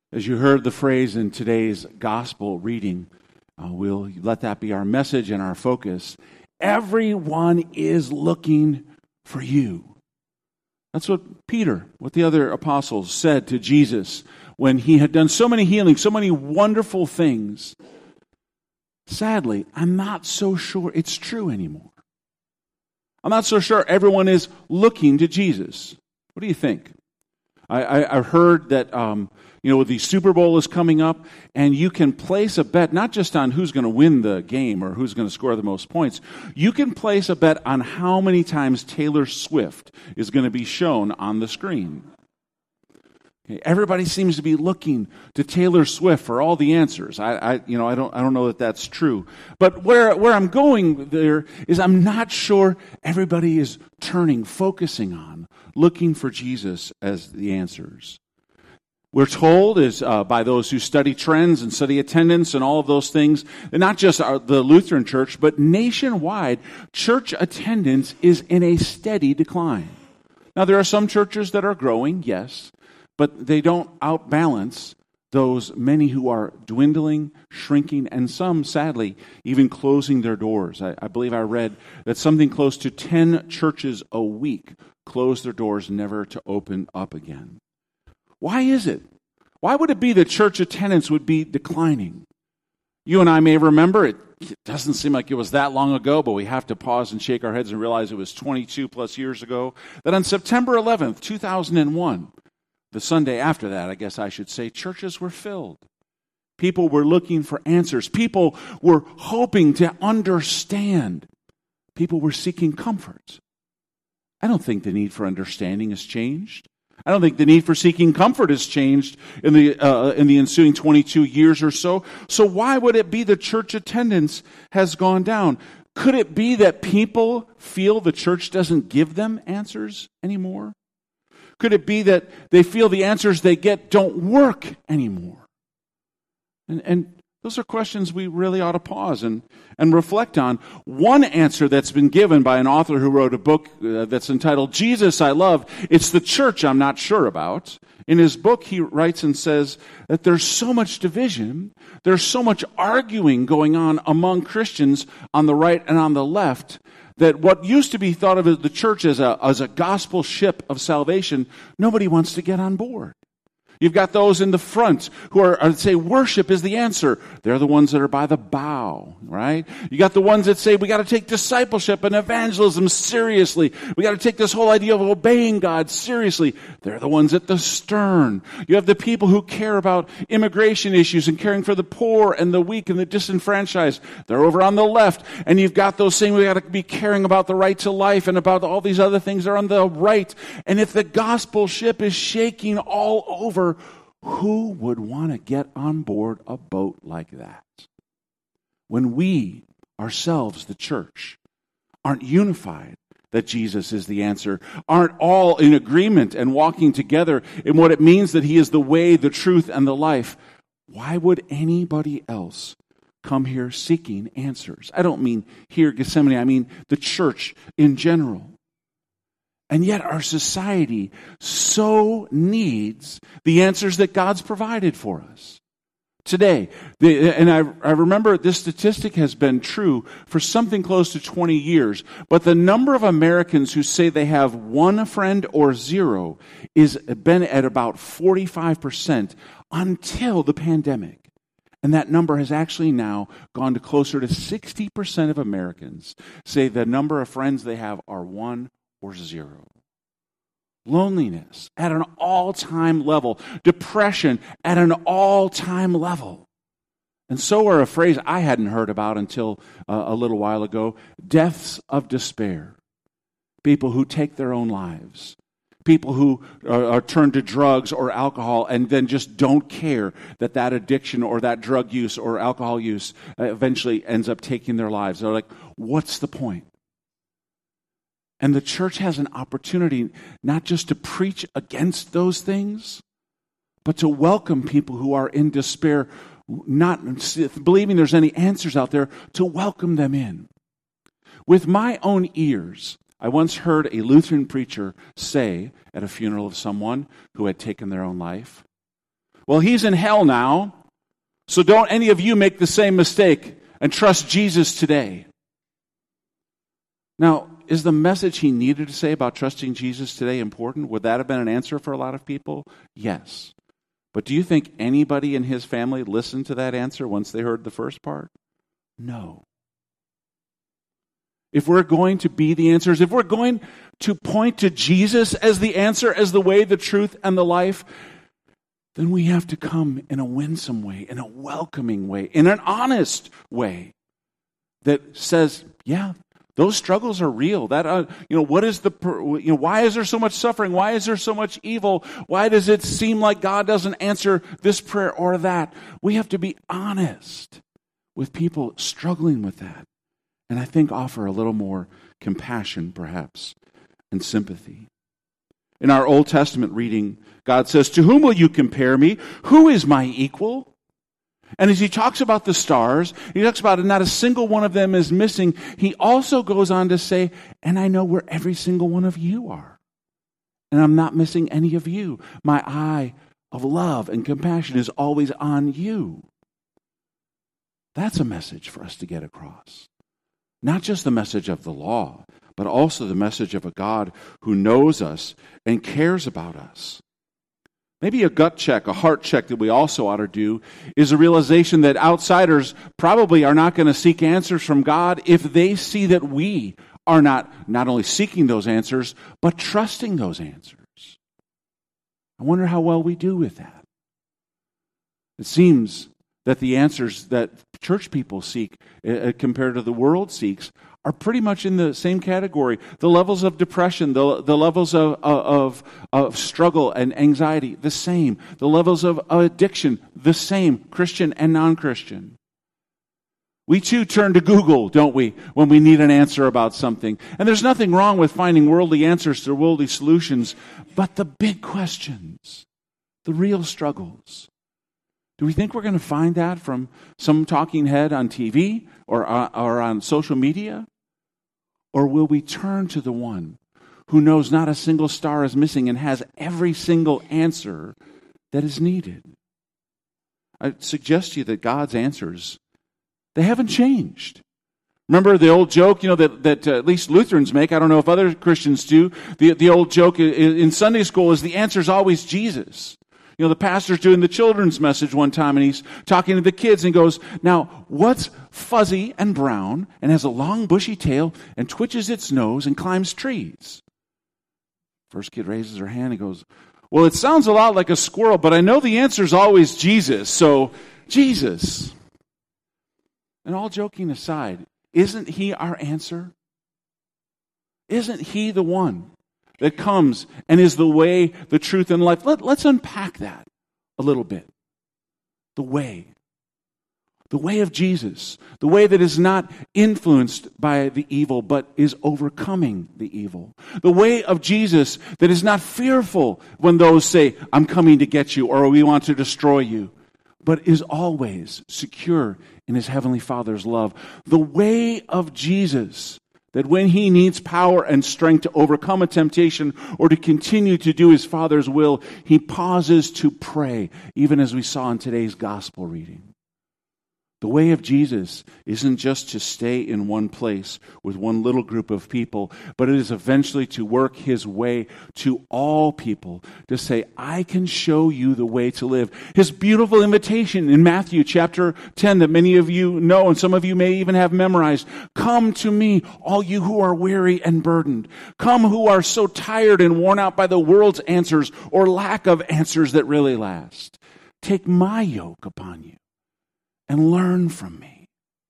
As you heard the phrase in today's gospel reading, we'll let that be our message and our focus. Everyone is looking for you. That's what the other apostles said to Jesus when he had done so many healings, so many wonderful things. Sadly, I'm not so sure it's true anymore. I'm not so sure everyone is looking to Jesus. What do you think? I heard that the Super Bowl is coming up, and you can place a bet not just on who's going to win the game or who's going to score the most points. You can place a bet on how many times Taylor Swift is going to be shown on the screen. Okay, everybody seems to be looking to Taylor Swift for all the answers. I don't know that that's true, but where I'm going there is I'm not sure everybody is focusing on looking for Jesus as the answers. We're told is by those who study trends and study attendance and all of those things, and not just the Lutheran Church, but nationwide, church attendance is in a steady decline. Now, there are some churches that are growing, yes, but they don't outbalance those many who are dwindling, shrinking, and some, sadly, even closing their doors. I believe I read that something close to 10 churches a week close their doors never to open up again. Why is it? Why would it be that church attendance would be declining? You and I may remember, it doesn't seem like it was that long ago, but we have to pause and shake our heads and realize it was 22 plus years ago, that on September 11th, 2001, the Sunday after that, I guess I should say, churches were filled. People were looking for answers. People were hoping to understand. People were seeking comfort. I don't think the need for understanding has changed. I don't think the need for seeking comfort has changed in the ensuing 22 years or so. So why would it be the church attendance has gone down? Could it be that people feel the church doesn't give them answers anymore? Could it be that they feel the answers they get don't work anymore? And those are questions we really ought to pause and reflect on. One answer that's been given by an author who wrote a book that's entitled Jesus I Love, It's the Church I'm Not Sure About. In his book, he writes and says that there's so much division, there's so much arguing going on among Christians on the right and on the left, that what used to be thought of as the church as a gospel ship of salvation, nobody wants to get on board. You've got those in the front who are say worship is the answer. They're the ones that are by the bow, right? You got the ones that say we got to take discipleship and evangelism seriously. We got to take this whole idea of obeying God seriously. They're the ones at the stern. You have the people who care about immigration issues and caring for the poor and the weak and the disenfranchised. They're over on the left. And you've got those saying we got to be caring about the right to life and about all these other things. They're on the right. And if the gospel ship is shaking all over, who would want to get on board a boat like that? When we, ourselves, the church, aren't unified that Jesus is the answer, aren't all in agreement and walking together in what it means that He is the way, the truth, and the life, why would anybody else come here seeking answers? I don't mean here at Gethsemane, I mean the church in general. And yet our society so needs the answers that God's provided for us. Today, and I remember this statistic has been true for something close to 20 years, but the number of Americans who say they have one friend or zero is been at about 45% until the pandemic. And that number has actually now gone to closer to 60% of Americans say the number of friends they have are one or zero. Loneliness at an all-time level. Depression at an all-time level. And so are a phrase I hadn't heard about until a little while ago, deaths of despair. People who take their own lives. People who are turned to drugs or alcohol and then just don't care that addiction or that drug use or alcohol use eventually ends up taking their lives. They're like, what's the point? And the church has an opportunity not just to preach against those things, but to welcome people who are in despair, not believing there's any answers out there, to welcome them in. With my own ears, I once heard a Lutheran preacher say at a funeral of someone who had taken their own life, Well, he's in hell now, so don't any of you make the same mistake and trust Jesus today. Now, is the message he needed to say about trusting Jesus today important? Would that have been an answer for a lot of people? Yes. But do you think anybody in his family listened to that answer once they heard the first part? No. If we're going to be the answers, if we're going to point to Jesus as the answer, as the way, the truth, and the life, then we have to come in a winsome way, in a welcoming way, in an honest way that says, yeah, those struggles are real. That what is why is there so much suffering? Why is there so much evil? Why does it seem like God doesn't answer this prayer or that? We have to be honest with people struggling with that. And I think offer a little more compassion, perhaps, and sympathy. In our Old Testament reading, God says, "To whom will you compare me? Who is my equal?" And as he talks about the stars, he talks about not a single one of them is missing. He also goes on to say, and I know where every single one of you are. And I'm not missing any of you. My eye of love and compassion is always on you. That's a message for us to get across. Not just the message of the law, but also the message of a God who knows us and cares about us. Maybe a gut check, a heart check that we also ought to do is a realization that outsiders probably are not going to seek answers from God if they see that we are not only seeking those answers, but trusting those answers. I wonder how well we do with that. It seems that the answers that church people seek compared to the world seeks are pretty much in the same category. The levels of depression, the levels of struggle and anxiety, the same. The levels of addiction, the same, Christian and non-Christian. We too turn to Google, don't we, when we need an answer about something. And there's nothing wrong with finding worldly answers to worldly solutions, but the big questions, the real struggles. Do we think we're going to find that from some talking head on TV or on social media? Or will we turn to the one who knows not a single star is missing and has every single answer that is needed? I suggest to you that God's answers, they haven't changed. Remember the old joke, that at least Lutherans make, I don't know if other Christians do, the old joke in Sunday school is the answer is always Jesus. The pastor's doing the children's message one time, and he's talking to the kids and goes, now, what's fuzzy and brown and has a long bushy tail and twitches its nose and climbs trees? First kid raises her hand and goes, well, it sounds a lot like a squirrel, but I know the answer's always Jesus, so Jesus. And all joking aside, isn't he our answer? Isn't he the one that comes and is the way, the truth, and life? Let's unpack that a little bit. The way of Jesus, the way that is not influenced by the evil, but is overcoming the evil. The way of Jesus that is not fearful when those say, I'm coming to get you, or we want to destroy you, but is always secure in his heavenly Father's love. The way of Jesus that when he needs power and strength to overcome a temptation or to continue to do his Father's will, he pauses to pray, even as we saw in today's gospel reading. The way of Jesus isn't just to stay in one place with one little group of people, but it is eventually to work his way to all people, to say, I can show you the way to live. His beautiful invitation in Matthew chapter 10 that many of you know and some of you may even have memorized. Come to me, all you who are weary and burdened. Come who are so tired and worn out by the world's answers or lack of answers that really last. Take my yoke upon you and learn from me.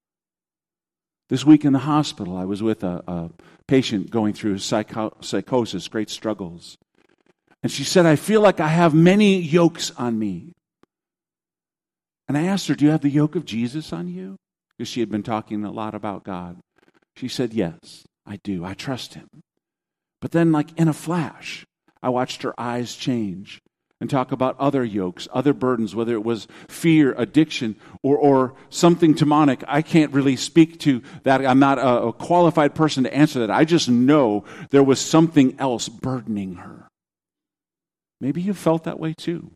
This week in the hospital, I was with a patient going through psychosis, great struggles. And she said, I feel like I have many yokes on me. And I asked her, do you have the yoke of Jesus on you? Because she had been talking a lot about God. She said, yes, I do. I trust him. But then, like in a flash, I watched her eyes change and talk about other yokes, other burdens, whether it was fear, addiction, or something demonic. I can't really speak to that. I'm not a qualified person to answer that. I just know there was something else burdening her. Maybe you felt that way too.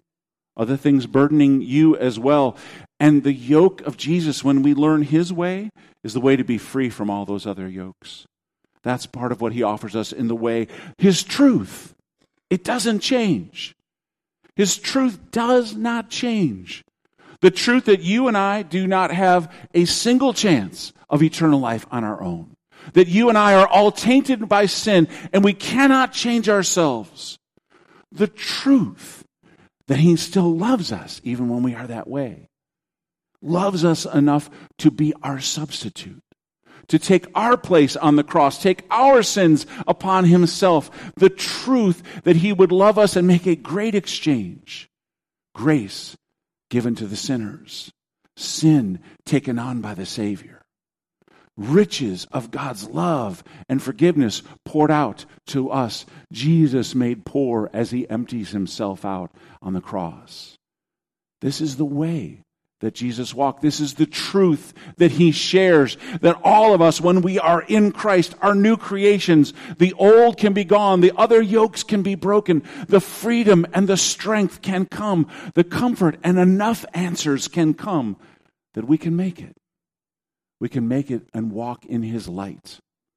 Other things burdening you as well. And the yoke of Jesus, when we learn his way, is the way to be free from all those other yokes. That's part of what he offers us in the way. His truth, it doesn't change. His truth does not change. The truth that you and I do not have a single chance of eternal life on our own. That you and I are all tainted by sin and we cannot change ourselves. The truth that he still loves us even when we are that way. Loves us enough to be our substitute. To take our place on the cross, take our sins upon himself. The truth that he would love us and make a great exchange. Grace given to the sinners. Sin taken on by the Savior. Riches of God's love and forgiveness poured out to us. Jesus made poor as he empties himself out on the cross. This is the way that Jesus walked. This is the truth that he shares, that all of us, when we are in Christ, are new creations. The old can be gone. The other yokes can be broken. The freedom and the strength can come. The comfort and enough answers can come that we can make it. We can make it and walk in his light.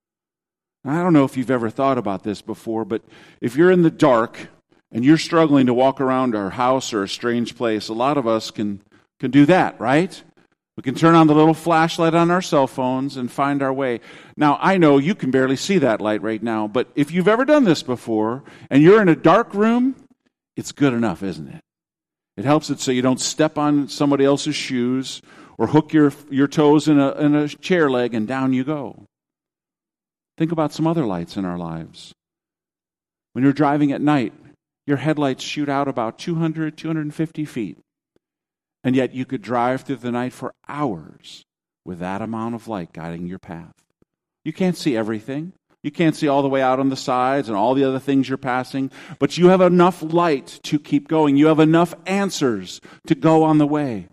I don't know if you've ever thought about this before, but if you're in the dark and you're struggling to walk around our house or a strange place, a lot of us can do that, right? We can turn on the little flashlight on our cell phones and find our way. Now, I know you can barely see that light right now, but if you've ever done this before and you're in a dark room, it's good enough, isn't it? It helps it so you don't step on somebody else's shoes or hook your toes in a chair leg and down you go. Think about some other lights in our lives. When you're driving at night, your headlights shoot out about 200, 250 feet. And yet you could drive through the night for hours with that amount of light guiding your path. You can't see everything. You can't see all the way out on the sides and all the other things you're passing, but you have enough light to keep going. You have enough answers to go on the way.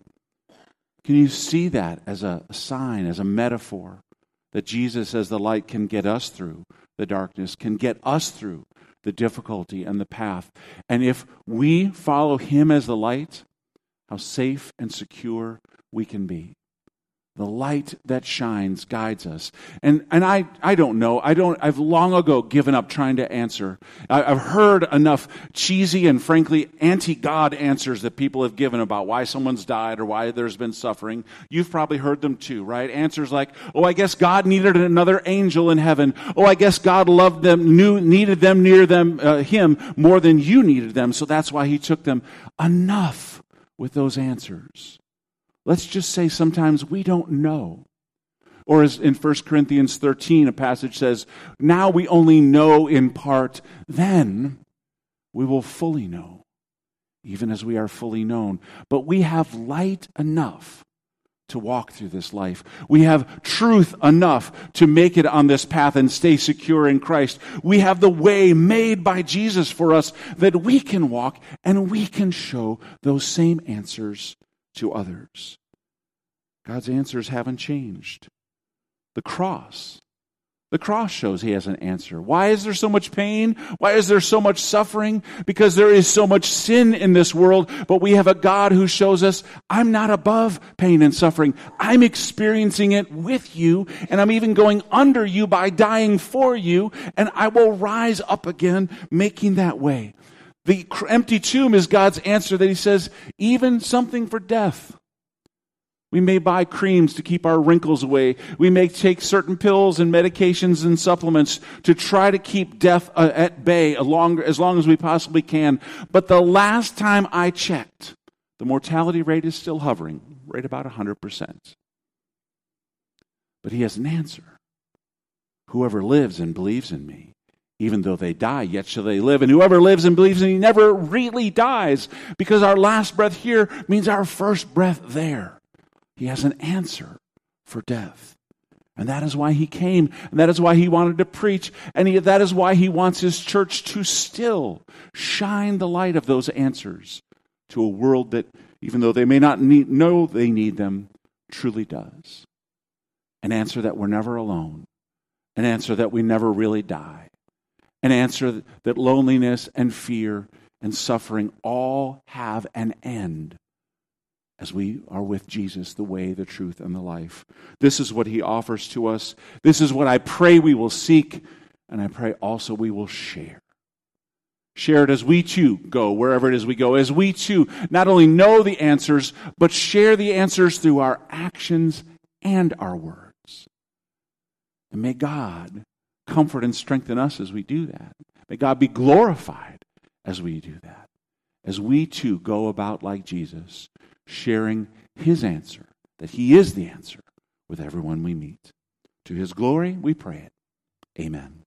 Can you see that as a sign, as a metaphor, that Jesus as the light can get us through the darkness, can get us through the difficulty and the path? And if we follow him as the light, how safe and secure we can be. The light that shines guides us. And I don't know. I've long ago given up trying to answer. I've heard enough cheesy and frankly anti-God answers that people have given about why someone's died or why there's been suffering. You've probably heard them too, right? Answers like, oh, I guess God needed another angel in heaven. Oh, I guess God loved them, needed them near him more than you needed them. So that's why he took them. Enough with those answers. Let's just say sometimes we don't know. Or as in 1 Corinthians 13, a passage says, now we only know in part, then we will fully know, even as we are fully known. But we have light enough to walk through this life. We have truth enough to make it on this path and stay secure in Christ. We have the way made by Jesus for us that we can walk and we can show those same answers to others. God's answers haven't changed. The cross shows he has an answer. Why is there so much pain? Why is there so much suffering? Because there is so much sin in this world, but we have a God who shows us, I'm not above pain and suffering. I'm experiencing it with you, and I'm even going under you by dying for you, and I will rise up again, making that way. The empty tomb is God's answer that he says, even something for death. We may buy creams to keep our wrinkles away. We may take certain pills and medications and supplements to try to keep death at bay as long as we possibly can. But the last time I checked, the mortality rate is still hovering right about 100%. But he has an answer. Whoever lives and believes in me, even though they die, yet shall they live. And whoever lives and believes in me never really dies, because our last breath here means our first breath there. He has an answer for death. And that is why he came. And that is why he wanted to preach. And that is why he wants his church to still shine the light of those answers to a world that, even though they may not know they need them, truly does. An answer that we're never alone. An answer that we never really die. An answer that loneliness and fear and suffering all have an end as we are with Jesus, the way, the truth, and the life. This is what he offers to us. This is what I pray we will seek, and I pray also we will share. Share it as we too go, wherever it is we go, as we too not only know the answers, but share the answers through our actions and our words. And may God comfort and strengthen us as we do that. May God be glorified as we do that. As we too go about like Jesus, sharing his answer, that he is the answer, with everyone we meet. To his glory we pray it. Amen.